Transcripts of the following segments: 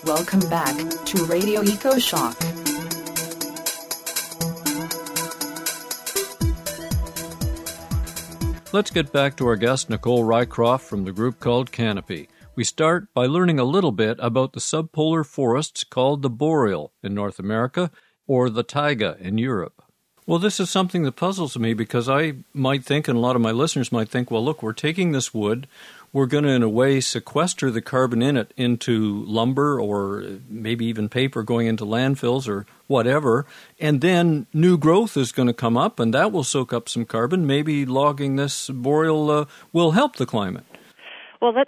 Welcome back to Radio EcoShock. Let's get back to our guest, Nicole Rycroft from the group called Canopy. We start by learning a little bit about the subpolar forests called the boreal in North America or the taiga in Europe. Well, this is something that puzzles me because I might think, and a lot of my listeners might think, well, look, we're taking this wood, we're going to, in a way, sequester the carbon in it into lumber or maybe even paper going into landfills or whatever, and then new growth is going to come up, and that will soak up some carbon. Maybe logging this boreal will help the climate. Well, it's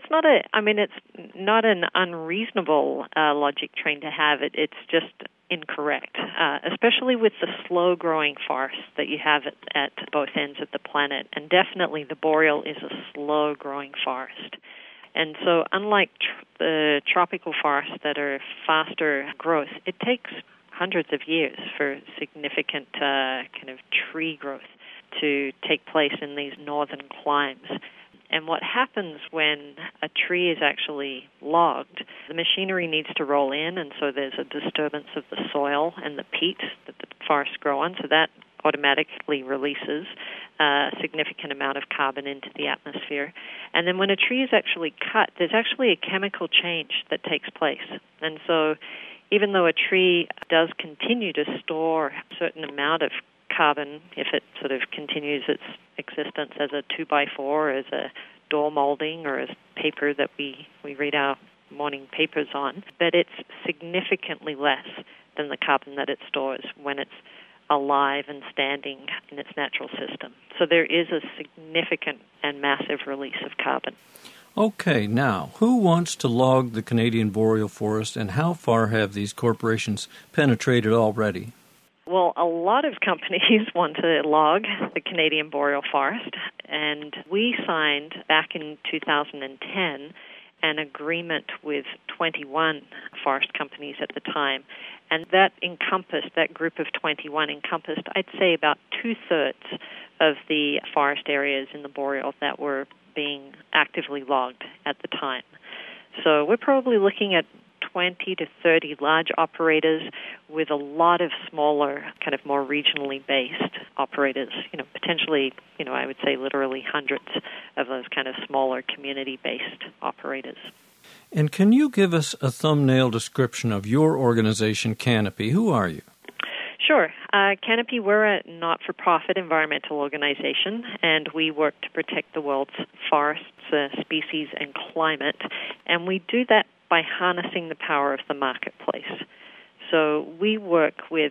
not an unreasonable logic train to have. It's just incorrect, especially with the slow-growing forests that you have at both ends of the planet. And definitely the boreal is a slow-growing forest. And so unlike the tropical forests that are faster growth, it takes hundreds of years for significant kind of tree growth to take place in these northern climes. And what happens when a tree is actually logged, the machinery needs to roll in, and so there's a disturbance of the soil and the peat that the forests grow on, so that automatically releases a significant amount of carbon into the atmosphere. And then when a tree is actually cut, there's actually a chemical change that takes place. And so even though a tree does continue to store a certain amount of carbon, if it sort of continues its existence as a 2x4, as a door molding, or as paper that we read our morning papers on, but it's significantly less than the carbon that it stores when it's alive and standing in its natural system. So there is a significant and massive release of carbon. Okay, now, who wants to log the Canadian boreal forest, and how far have these corporations penetrated already? Well, a lot of companies want to log the Canadian boreal forest, and we signed back in 2010 an agreement with 21 forest companies at the time, and that group of 21 encompassed, I'd say, about two-thirds of the forest areas in the boreal that were being actively logged at the time. So we're probably looking at 20 to 30 large operators with a lot of smaller, kind of more regionally based operators, potentially, I would say literally hundreds of those kind of smaller community-based operators. And can you give us a thumbnail description of your organization, Canopy? Who are you? Sure. Canopy, we're a not-for-profit environmental organization, and we work to protect the world's forests, species, and climate. And we do that by harnessing the power of the marketplace. So we work with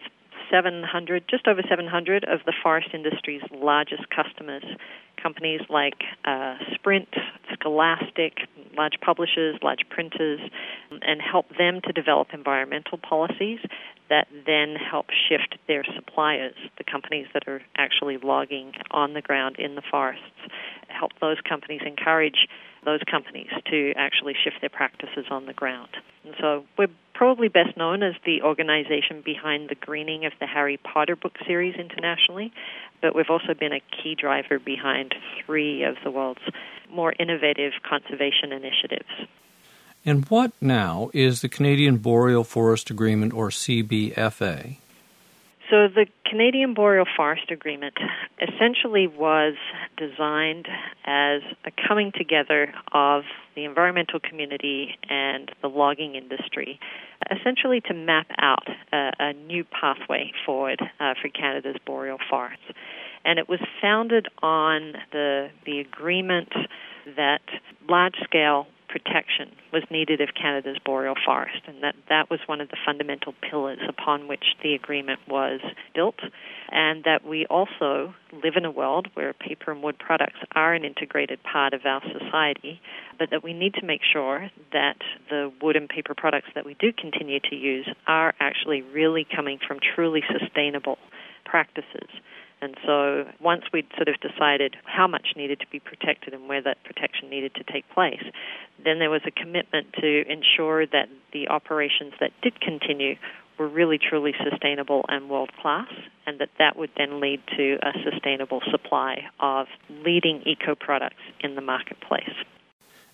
just over 700 of the forest industry's largest customers, companies like Sprint, Scholastic, large publishers, large printers, and help them to develop environmental policies that then help shift their suppliers, the companies that are actually logging on the ground in the forests, help those companies encourage those companies to actually shift their practices on the ground. And so we're probably best known as the organization behind the greening of the Harry Potter book series internationally, but we've also been a key driver behind 3 of the world's more innovative conservation initiatives. And what now is the Canadian Boreal Forest Agreement, or CBFA? So the Canadian Boreal Forest Agreement essentially was designed as a coming together of the environmental community and the logging industry, essentially to map out a new pathway forward for Canada's boreal forests. And it was founded on the agreement that large-scale protection was needed of Canada's boreal forest, and that was one of the fundamental pillars upon which the agreement was built, and that we also live in a world where paper and wood products are an integrated part of our society, but that we need to make sure that the wood and paper products that we do continue to use are actually really coming from truly sustainable practices. And so once we'd sort of decided how much needed to be protected and where that protection needed to take place, then there was a commitment to ensure that the operations that did continue were really truly sustainable and world-class, and that would then lead to a sustainable supply of leading eco-products in the marketplace.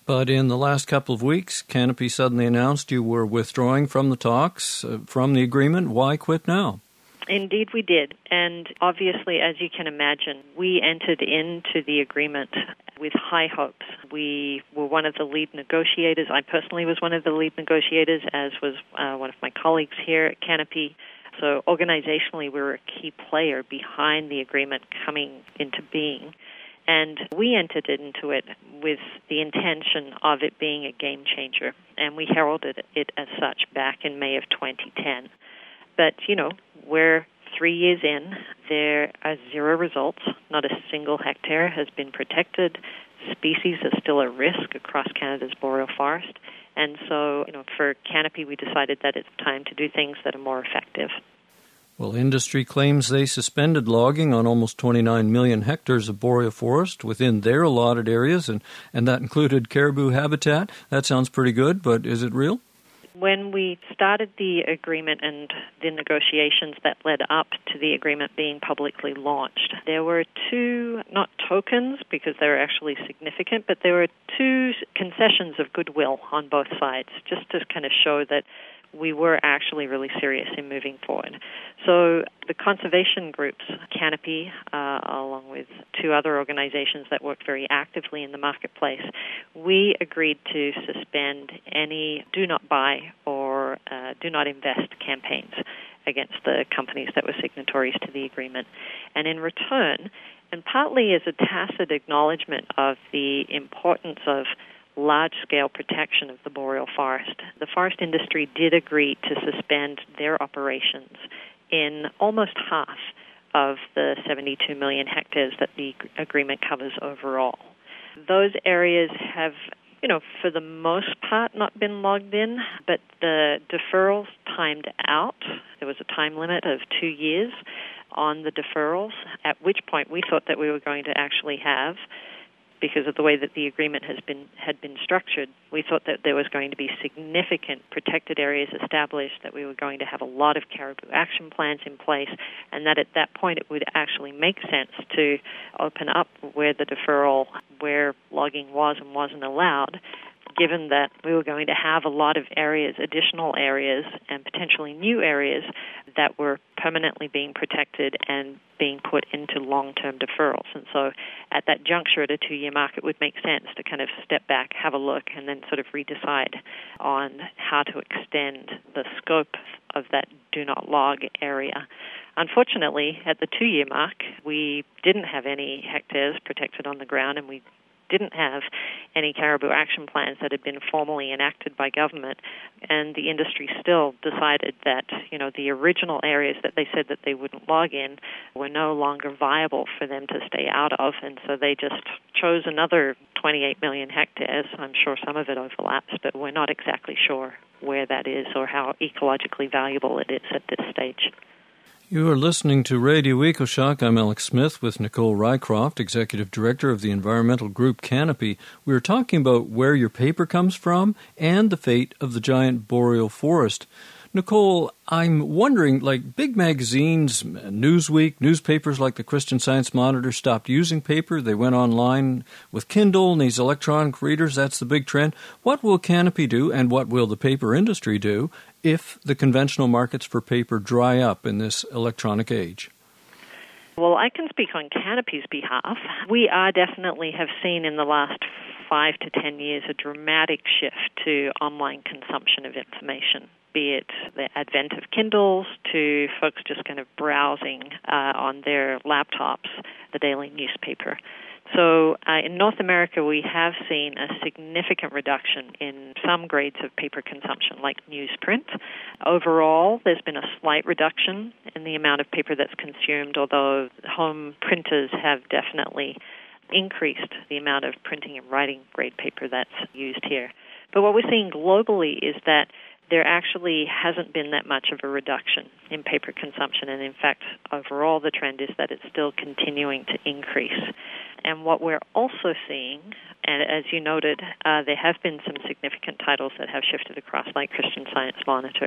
But in the last couple of weeks, Canopy suddenly announced you were withdrawing from the talks, from the agreement. Why quit now? Indeed, we did. And obviously, as you can imagine, we entered into the agreement with high hopes. We were one of the lead negotiators. I personally was one of the lead negotiators, as was one of my colleagues here at Canopy. So organizationally, we were a key player behind the agreement coming into being. And we entered into it with the intention of it being a game changer, and we heralded it as such back in May of 2010. But, we're 3 years in. There are zero results. Not a single hectare has been protected. Species are still at risk across Canada's boreal forest. And so, for Canopy, we decided that it's time to do things that are more effective. Well, industry claims they suspended logging on almost 29 million hectares of boreal forest within their allotted areas, and that included caribou habitat. That sounds pretty good, but is it real? When we started the agreement and the negotiations that led up to the agreement being publicly launched, there were two, not tokens because they were actually significant, but there were two concessions of goodwill on both sides, just to kind of show that we were actually really serious in moving forward. So the conservation groups, Canopy, along with two other organizations that worked very actively in the marketplace, we agreed to suspend any do not buy or do not invest campaigns against the companies that were signatories to the agreement. And in return, and partly as a tacit acknowledgement of the importance of large-scale protection of the boreal forest, the forest industry did agree to suspend their operations in almost half of the 72 million hectares that the agreement covers overall. Those areas have, for the most part not been logged in, but the deferrals timed out. There was a time limit of 2 years on the deferrals, at which point we thought that we were going to actually have, because of the way that the agreement had been structured, we thought that there was going to be significant protected areas established, that we were going to have a lot of caribou action plans in place, and that at that point it would actually make sense to open up where the deferral, where logging was and wasn't allowed, given that we were going to have a lot of areas, additional areas, and potentially new areas that were permanently being protected and being put into long-term deferrals. And so at that juncture, at a 2-year mark, it would make sense to kind of step back, have a look, and then sort of redecide on how to extend the scope of that do not log area. Unfortunately, at the 2-year mark, we didn't have any hectares protected on the ground, and we didn't have any caribou action plans that had been formally enacted by government, and the industry still decided that, the original areas that they said that they wouldn't log in were no longer viable for them to stay out of, and so they just chose another 28 million hectares. I'm sure some of it overlaps, but we're not exactly sure where that is or how ecologically valuable it is at this stage. You are listening to Radio EcoShock. I'm Alex Smith with Nicole Rycroft, Executive Director of the environmental group Canopy. We are talking about where your paper comes from and the fate of the giant boreal forest. Nicole, I'm wondering, big magazines, Newsweek, newspapers like the Christian Science Monitor stopped using paper. They went online with Kindle and these electronic readers. That's the big trend. What will Canopy do, and what will the paper industry do, if the conventional markets for paper dry up in this electronic age? Well, I can speak on Canopy's behalf. We definitely have seen in the last 5 to 10 years a dramatic shift to online consumption of information, be it the advent of Kindles to folks just kind of browsing on their laptops, the daily newspaper. So in North America, we have seen a significant reduction in some grades of paper consumption, like newsprint. Overall, there's been a slight reduction in the amount of paper that's consumed, although home printers have definitely increased the amount of printing and writing grade paper that's used here. But what we're seeing globally is that there actually hasn't been that much of a reduction in paper consumption, and in fact, overall the trend is that it's still continuing to increase. And what we're also seeing, and as you noted, there have been some significant titles that have shifted across, like Christian Science Monitor,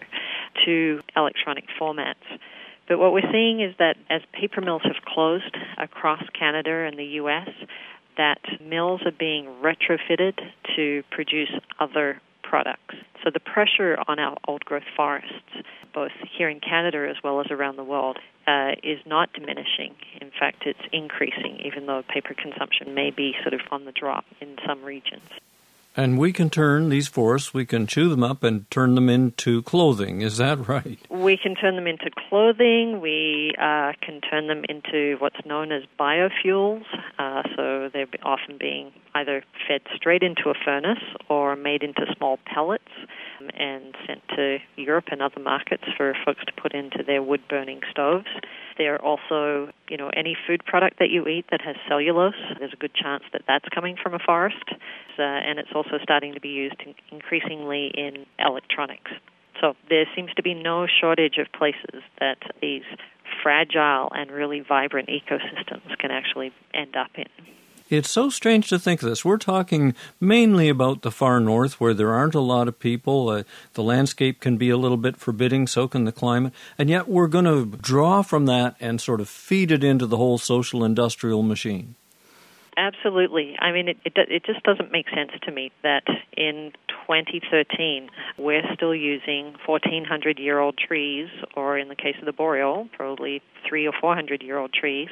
to electronic formats. But what we're seeing is that as paper mills have closed across Canada and the U.S., that mills are being retrofitted to produce other products. So the pressure on our old-growth forests, both here in Canada as well as around the world, is not diminishing. In fact, it's increasing, even though paper consumption may be sort of on the drop in some regions. And we can turn these forests, we can chew them up and turn them into clothing. Is that right? We can turn them into clothing. We can turn them into what's known as biofuels. So they're often being either fed straight into a furnace or made into small pellets and sent to Europe and other markets for folks to put into their wood-burning stoves. They're also, any food product that you eat that has cellulose, there's a good chance that that's coming from a forest. And it's also starting to be used increasingly in electronics. So there seems to be no shortage of places that these fragile and really vibrant ecosystems can actually end up in. It's so strange to think of this. We're talking mainly about the far north where there aren't a lot of people. The landscape can be a little bit forbidding, so can the climate. And yet we're going to draw from that and sort of feed it into the whole social industrial machine. Absolutely. I mean, it just doesn't make sense to me that in 2013 we're still using 1,400-year-old trees, or in the case of the boreal, probably 300 or 400-year-old trees,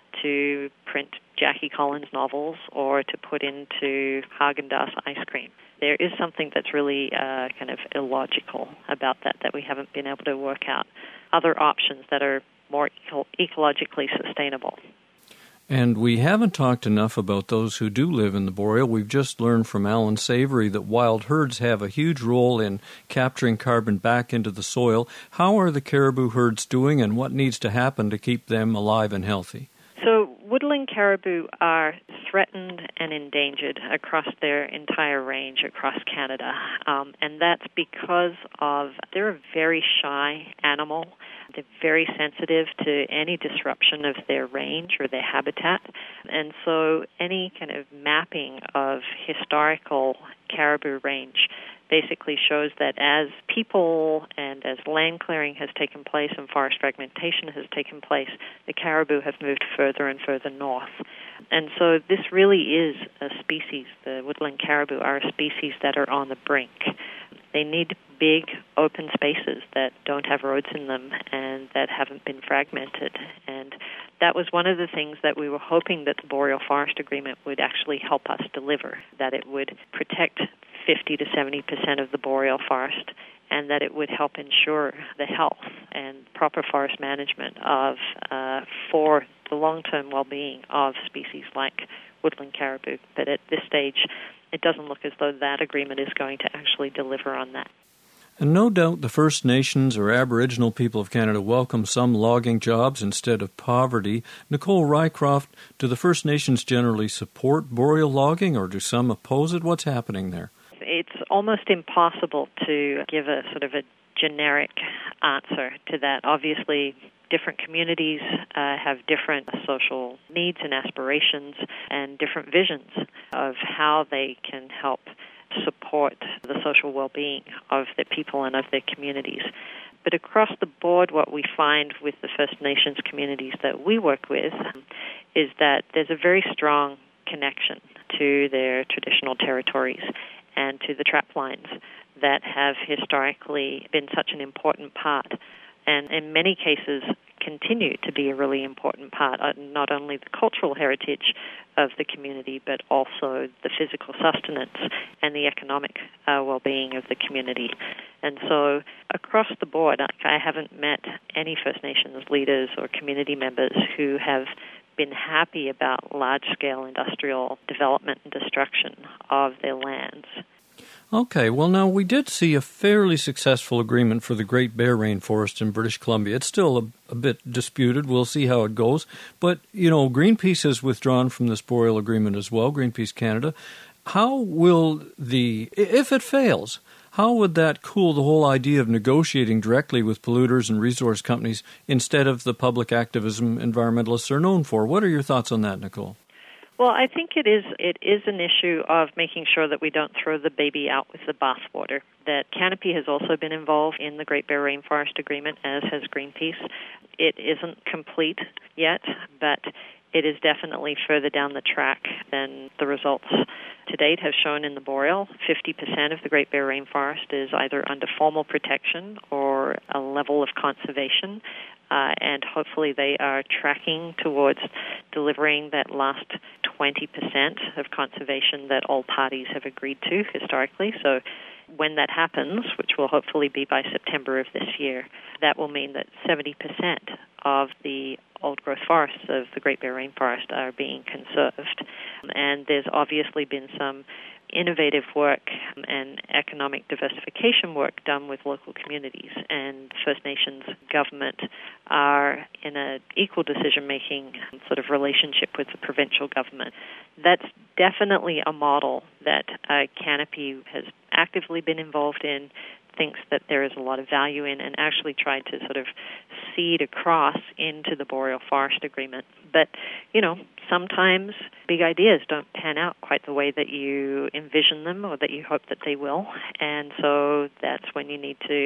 to print Jackie Collins novels or to put into Haagen-Dazs ice cream. There is something that's really kind of illogical about that we haven't been able to work out other options that are more ecologically sustainable. And we haven't talked enough about those who do live in the boreal. We've just learned from Alan Savory that wild herds have a huge role in capturing carbon back into the soil. How are the caribou herds doing, and what needs to happen to keep them alive and healthy? So woodland caribou are threatened and endangered across their entire range across Canada. And that's because they're a very shy animal. They're very sensitive to any disruption of their range or their habitat. And so any kind of mapping of historical caribou range basically shows that as people and as land clearing has taken place and forest fragmentation has taken place, the caribou have moved further and further north. And so this really is a species, the woodland caribou are a species that are on the brink. They need big open spaces that don't have roads in them and that haven't been fragmented. And that was one of the things that we were hoping that the Boreal Forest Agreement would actually help us deliver, that it would protect 50 to 70% of the boreal forest, and that it would help ensure the health and proper forest management for the long-term well-being of species like woodland caribou. But at this stage, it doesn't look as though that agreement is going to actually deliver on that. And no doubt the First Nations or Aboriginal people of Canada welcome some logging jobs instead of poverty. Nicole Rycroft, do the First Nations generally support boreal logging, or do some oppose it? What's happening there? It's almost impossible to give a sort of a generic answer to that. Obviously, different communities have different social needs and aspirations and different visions of how they can help support the social well-being of their people and of their communities. But across the board, what we find with the First Nations communities that we work with is that there's a very strong connection to their traditional territories and to the trap lines that have historically been such an important part, and in many cases continue to be a really important part, not only the cultural heritage of the community, but also the physical sustenance and the economic well-being of the community. And so across the board, I haven't met any First Nations leaders or community members who have been happy about large-scale industrial development and destruction of their lands. Okay, well now we did see a fairly successful agreement for the Great Bear Rainforest in British Columbia. It's still a bit disputed. We'll see how it goes. But, Greenpeace has withdrawn from this boreal agreement as well, Greenpeace Canada. How will if it fails, how would that cool the whole idea of negotiating directly with polluters and resource companies instead of the public activism environmentalists are known for? What are your thoughts on that, Nicole? Well, I think it is an issue of making sure that we don't throw the baby out with the bathwater. That Canopy has also been involved in the Great Bear Rainforest Agreement, as has Greenpeace. It isn't complete yet, but it is definitely further down the track than the results to date have shown in the Boreal. 50% of the Great Bear Rainforest is either under formal protection or a level of conservation, and hopefully they are tracking towards delivering that last 20% of conservation that all parties have agreed to historically. So when that happens, which will hopefully be by September of this year, that will mean that 70% of the old-growth forests of the Great Bear Rainforest are being conserved. And there's obviously been some innovative work and economic diversification work done with local communities, and First Nations government are in an equal decision-making sort of relationship with the provincial government. That's definitely a model that Canopy has actively been involved in, thinks that there is a lot of value in, and actually tried to sort of seed across into the Boreal Forest Agreement. But, sometimes big ideas don't pan out quite the way that you envision them or that you hope that they will. And so that's when you need to,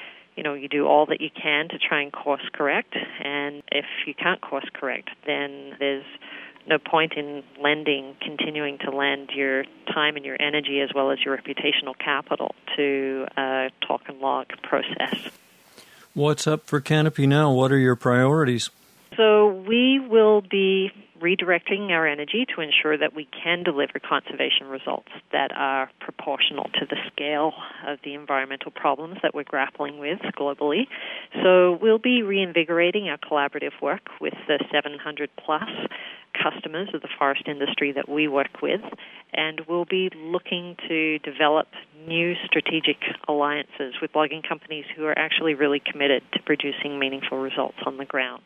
you do all that you can to try and course correct. And if you can't course correct, then there's no point in continuing to lend your time and your energy as well as your reputational capital to a talk and log process. What's up for Canopy now? What are your priorities? So we will be redirecting our energy to ensure that we can deliver conservation results that are proportional to the scale of the environmental problems that we're grappling with globally. So we'll be reinvigorating our collaborative work with the 700-plus customers of the forest industry that we work with, and we'll be looking to develop new strategic alliances with logging companies who are actually really committed to producing meaningful results on the ground.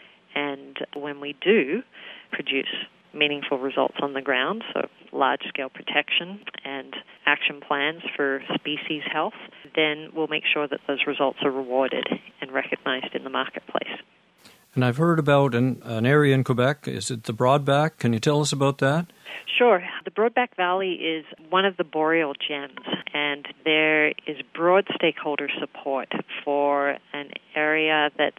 And when we do produce meaningful results on the ground, so large-scale protection and action plans for species health, then we'll make sure that those results are rewarded and recognized in the marketplace. And I've heard about an area in Quebec. Is it the Broadback? Can you tell us about that? Sure. The Broadback Valley is one of the boreal gems, and there is broad stakeholder support for an area that's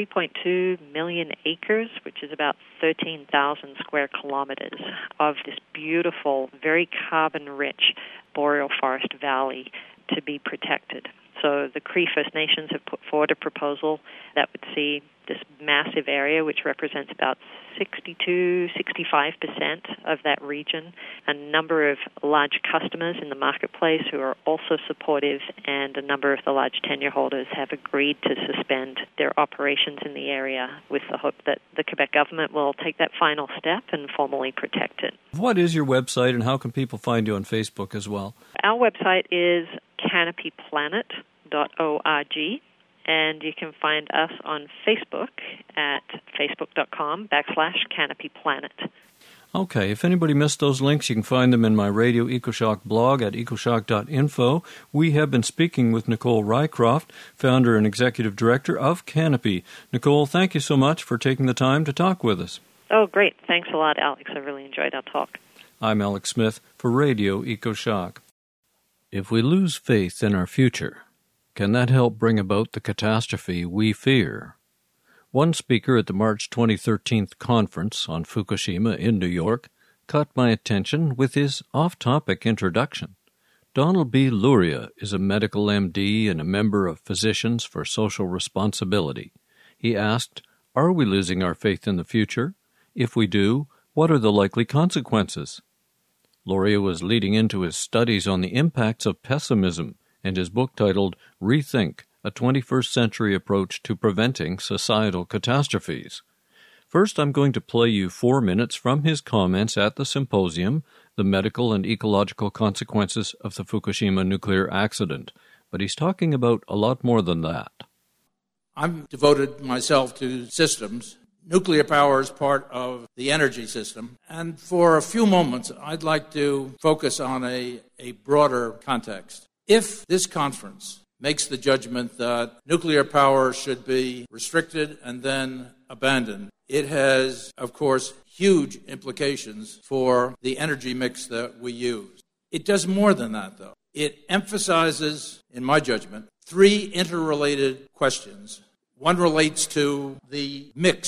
3.2 million acres, which is about 13,000 square kilometers of this beautiful, very carbon-rich boreal forest valley to be protected. So the Cree First Nations have put forward a proposal that would see this massive area, which represents about 62-65% of that region, a number of large customers in the marketplace who are also supportive, and a number of the large tenure holders have agreed to suspend their operations in the area with the hope that the Quebec government will take that final step and formally protect it. What is your website, and how can people find you on Facebook as well? Our website is canopyplanet.org. And you can find us on Facebook at facebook.com/canopyplanet. Okay, if anybody missed those links, you can find them in my Radio EcoShock blog at ecoshock.info. We have been speaking with Nicole Rycroft, founder and executive director of Canopy. Nicole, thank you so much for taking the time to talk with us. Oh, great. Thanks a lot, Alex. I really enjoyed our talk. I'm Alex Smith for Radio EcoShock. If we lose faith in our future, can that help bring about the catastrophe we fear? One speaker at the March 2013 conference on Fukushima in New York caught my attention with his off-topic introduction. Donald B. Luria is a medical MD and a member of Physicians for Social Responsibility. He asked, "Are we losing our faith in the future? If we do, what are the likely consequences?" Luria was leading into his studies on the impacts of pessimism and his book titled Rethink, a 21st Century Approach to Preventing Societal Catastrophes. First, I'm going to play you 4 minutes from his comments at the symposium, The Medical and Ecological Consequences of the Fukushima Nuclear Accident. But he's talking about a lot more than that. I've devoted myself to systems. Nuclear power is part of the energy system. And for a few moments, I'd like to focus on a broader context. If this conference makes the judgment that nuclear power should be restricted and then abandoned, it has, of course, huge implications for the energy mix that we use. It does more than that, though. It emphasizes, in my judgment, 3 interrelated questions. One relates to the mix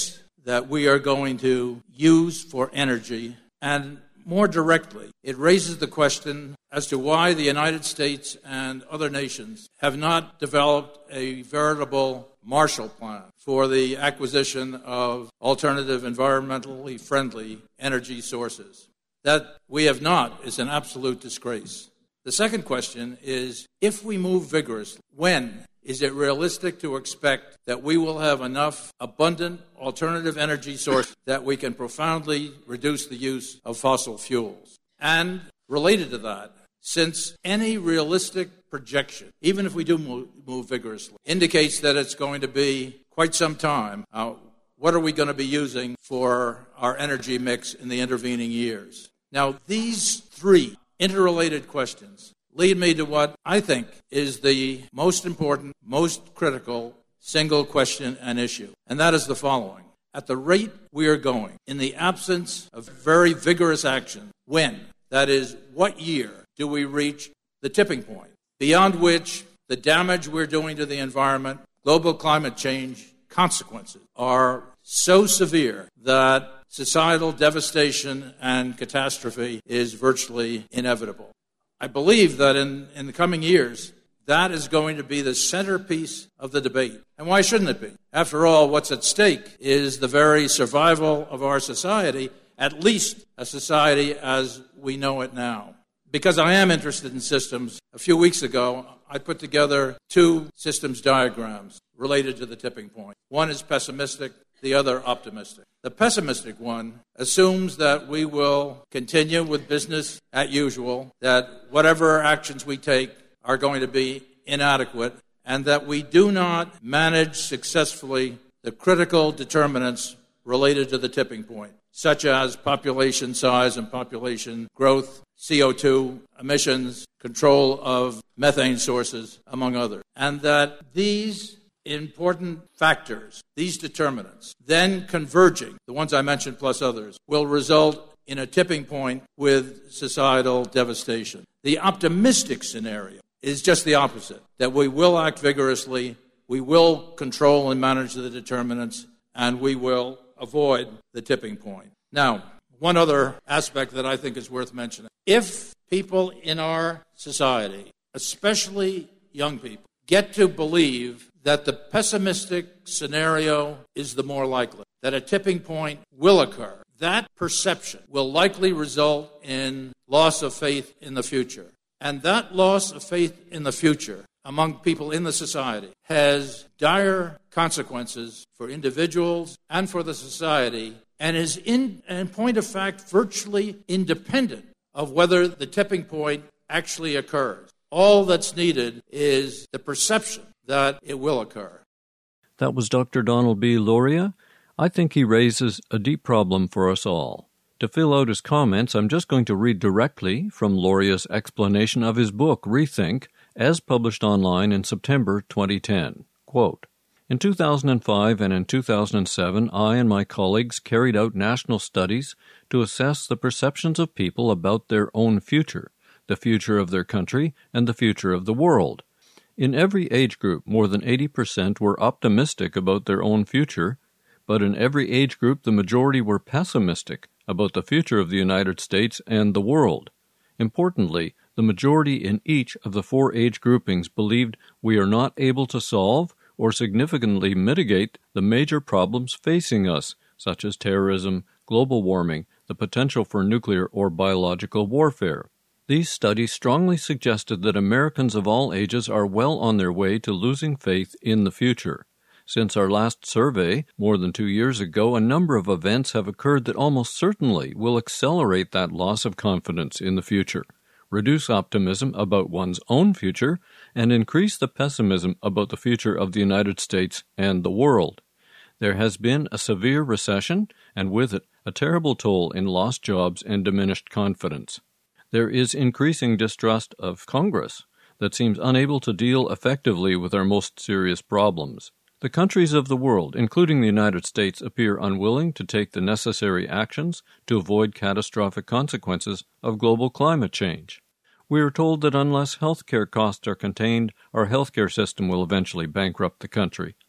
that we are going to use for energy, and more directly, it raises the question as to why the United States and other nations have not developed a veritable Marshall Plan for the acquisition of alternative, environmentally friendly energy sources. That we have not is an absolute disgrace. The second question is, if we move vigorously, when is it realistic to expect that we will have enough abundant alternative energy sources that we can profoundly reduce the use of fossil fuels? And related to that, since any realistic projection, even if we do move vigorously, indicates that it's going to be quite some time, what are we going to be using for our energy mix in the intervening years? Now, these three interrelated questions lead me to what I think is the most important, most critical single question and issue, and that is the following. At the rate we are going, in the absence of very vigorous action, when, that is, what year do we reach the tipping point, beyond which the damage we're doing to the environment, global climate change consequences are so severe that societal devastation and catastrophe is virtually inevitable? I believe that in the coming years, that is going to be the centerpiece of the debate. And why shouldn't it be? After all, what's at stake is the very survival of our society, at least a society as we know it now. Because I am interested in systems, a few weeks ago, I put together two systems diagrams related to the tipping point. One is pessimistic, the other optimistic. The pessimistic one assumes that we will continue with business as usual, that whatever actions we take are going to be inadequate, and that we do not manage successfully the critical determinants related to the tipping point, such as population size and population growth, CO2 emissions, control of methane sources, among others. And that these important factors, these determinants, then converging, the ones I mentioned plus others, will result in a tipping point with societal devastation. The optimistic scenario is just the opposite, that we will act vigorously, we will control and manage the determinants, and we will avoid the tipping point. Now, one other aspect that I think is worth mentioning. If people in our society, especially young people, get to believe that the pessimistic scenario is the more likely, that a tipping point will occur, that perception will likely result in loss of faith in the future. And that loss of faith in the future among people in the society has dire consequences for individuals and for the society, and is in point of fact virtually independent of whether the tipping point actually occurs. All that's needed is the perception that it will occur. That was Dr. Donald B. Loria. I think he raises a deep problem for us all. To fill out his comments, I'm just going to read directly from Loria's explanation of his book, Rethink, as published online in September 2010. Quote, in 2005 and in 2007, I and my colleagues carried out national studies to assess the perceptions of people about their own future, the future of their country, and the future of the world. In every age group, more than 80% were optimistic about their own future, but in every age group, the majority were pessimistic about the future of the United States and the world. Importantly, the majority in each of the four age groupings believed we are not able to solve or significantly mitigate the major problems facing us, such as terrorism, global warming, the potential for nuclear or biological warfare. These studies strongly suggested that Americans of all ages are well on their way to losing faith in the future. Since our last survey, more than 2 years ago, a number of events have occurred that almost certainly will accelerate that loss of confidence in the future, reduce optimism about one's own future, and increase the pessimism about the future of the United States and the world. There has been a severe recession, and with it, a terrible toll in lost jobs and diminished confidence. There is increasing distrust of Congress that seems unable to deal effectively with our most serious problems. The countries of the world, including the United States, appear unwilling to take the necessary actions to avoid catastrophic consequences of global climate change. We are told that unless healthcare costs are contained, our healthcare system will eventually bankrupt the country.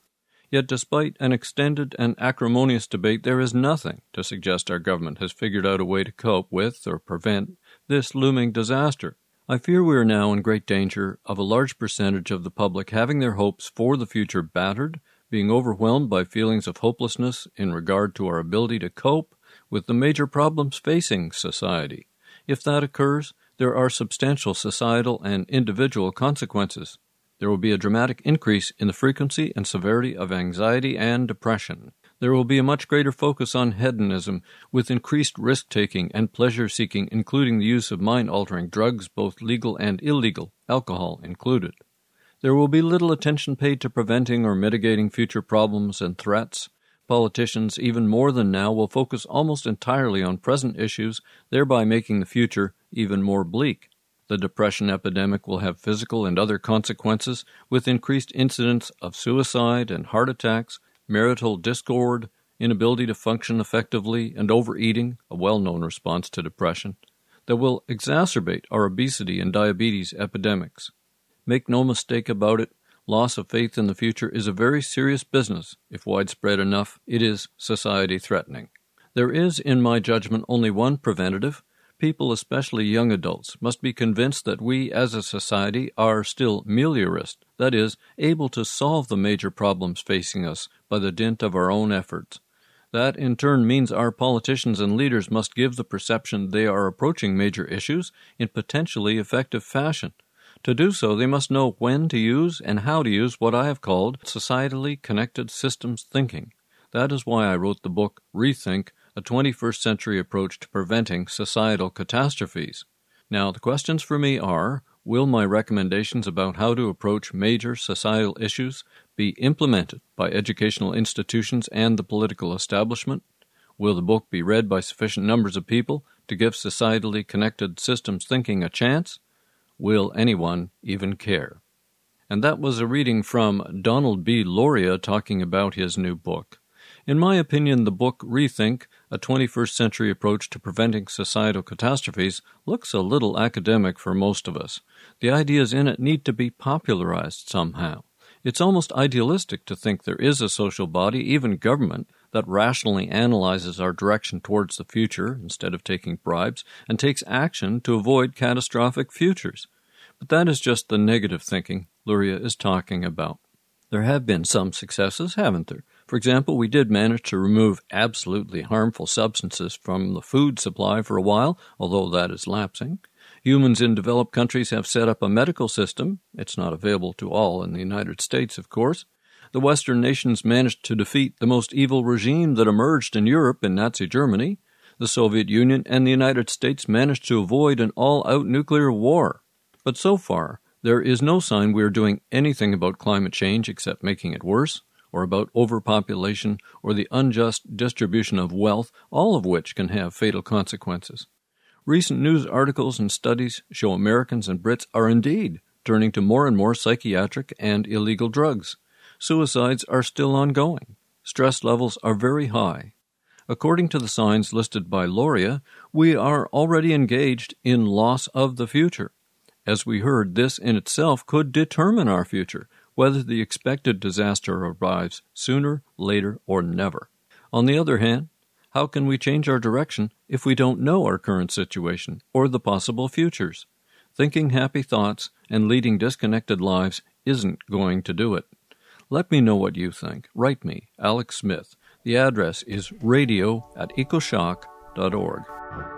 Yet despite an extended and acrimonious debate, there is nothing to suggest our government has figured out a way to cope with or prevent this looming disaster. I fear we are now in great danger of a large percentage of the public having their hopes for the future battered, being overwhelmed by feelings of hopelessness in regard to our ability to cope with the major problems facing society. If that occurs, there are substantial societal and individual consequences. There will be a dramatic increase in the frequency and severity of anxiety and depression. There will be a much greater focus on hedonism, with increased risk-taking and pleasure-seeking, including the use of mind-altering drugs, both legal and illegal, alcohol included. There will be little attention paid to preventing or mitigating future problems and threats. Politicians, even more than now, will focus almost entirely on present issues, thereby making the future even more bleak. The depression epidemic will have physical and other consequences, with increased incidence of suicide and heart attacks, marital discord, inability to function effectively, and overeating, a well-known response to depression, that will exacerbate our obesity and diabetes epidemics. Make no mistake about it, loss of faith in the future is a very serious business. If widespread enough, it is society-threatening. There is, in my judgment, only one preventative. People, especially young adults, must be convinced that we as a society are still meliorist, that is, able to solve the major problems facing us by the dint of our own efforts. That, in turn, means our politicians and leaders must give the perception they are approaching major issues in potentially effective fashion. To do so, they must know when to use and how to use what I have called societally connected systems thinking. That is why I wrote the book Rethink, a 21st century approach to preventing societal catastrophes. Now, the questions for me are, will my recommendations about how to approach major societal issues be implemented by educational institutions and the political establishment? Will the book be read by sufficient numbers of people to give societally connected systems thinking a chance? Will anyone even care? And that was a reading from Donald B. Loria talking about his new book. In my opinion, the book Rethink, a 21st century approach to preventing societal catastrophes, looks a little academic for most of us. The ideas in it need to be popularized somehow. It's almost idealistic to think there is a social body, even government, that rationally analyzes our direction towards the future instead of taking bribes and takes action to avoid catastrophic futures. But that is just the negative thinking Luria is talking about. There have been some successes, haven't there? For example, we did manage to remove absolutely harmful substances from the food supply for a while, although that is lapsing. Humans in developed countries have set up a medical system. It's not available to all in the United States, of course. The Western nations managed to defeat the most evil regime that emerged in Europe in Nazi Germany. The Soviet Union and the United States managed to avoid an all-out nuclear war. But so far, there is no sign we are doing anything about climate change except making it worse, or about overpopulation, or the unjust distribution of wealth, all of which can have fatal consequences. Recent news articles and studies show Americans and Brits are indeed turning to more and more psychiatric and illegal drugs. Suicides are still ongoing. Stress levels are very high. According to the signs listed by Loria, we are already engaged in loss of the future. As we heard, this in itself could determine our future, whether the expected disaster arrives sooner, later, or never. On the other hand, how can we change our direction if we don't know our current situation or the possible futures? Thinking happy thoughts and leading disconnected lives isn't going to do it. Let me know what you think. Write me, Alex Smith. The address is radio@ecoshock.org.